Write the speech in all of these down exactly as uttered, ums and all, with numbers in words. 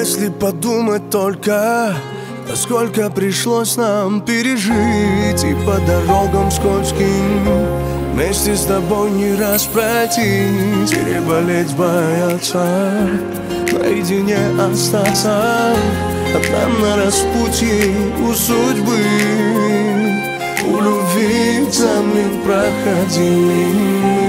Если подумать только, сколько пришлось нам пережить, и по дорогам скользким вместе с тобой не раз пройти, переболеть, бояться, наедине остаться, а там на распутье у судьбы, у любви экзамен проходили.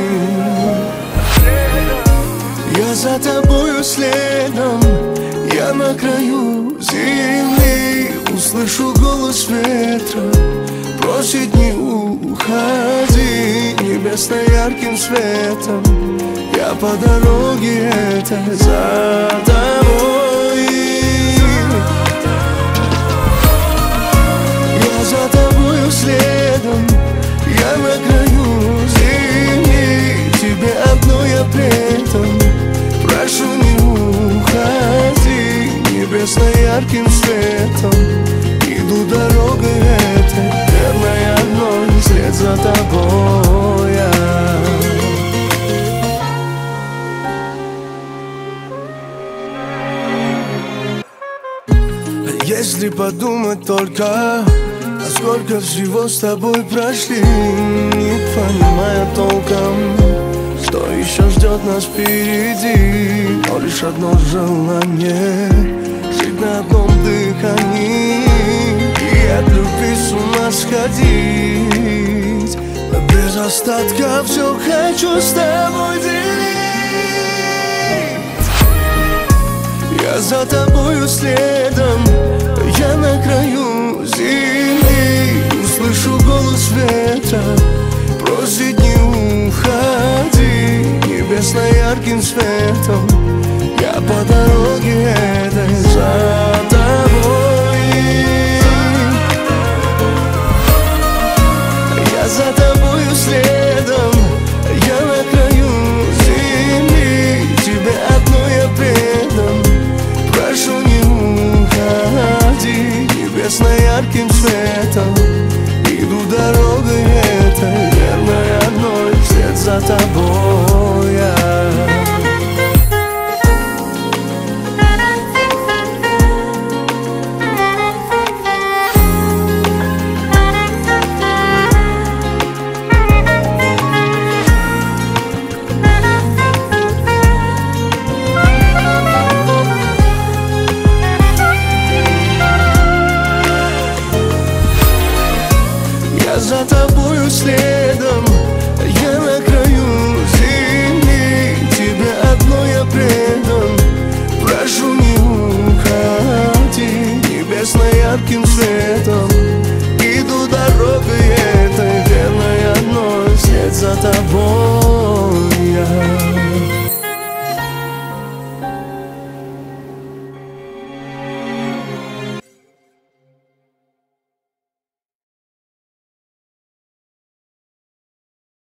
Я за тобою следом, я на краю земли, услышу голос ветра, просит не уходи, небесно ярким светом. Я по дороге этой за тобой. Я за тобою следом, я на краю земли, тебе одно я предам. Прошу, не уходи, небесно ярким светом. Иду дорогой этой, верной одной, вслед за тобой я. Если подумать только, сколько всего с тобой прошли, не понимая толком, что еще ждет нас впереди, но лишь одно желание — жить на одном дыхании и от любви с ума сходить. Без остатка все хочу с тобой делить. Я за тобою следом, я на краю земли, услышу голос ветра, просит не уходи, небесно ярким светом. Я по дороге этой за тобой. Я за тобою следом, я на краю земли, тебе одно я предам. Прошу, не уходи, небесно ярким светом.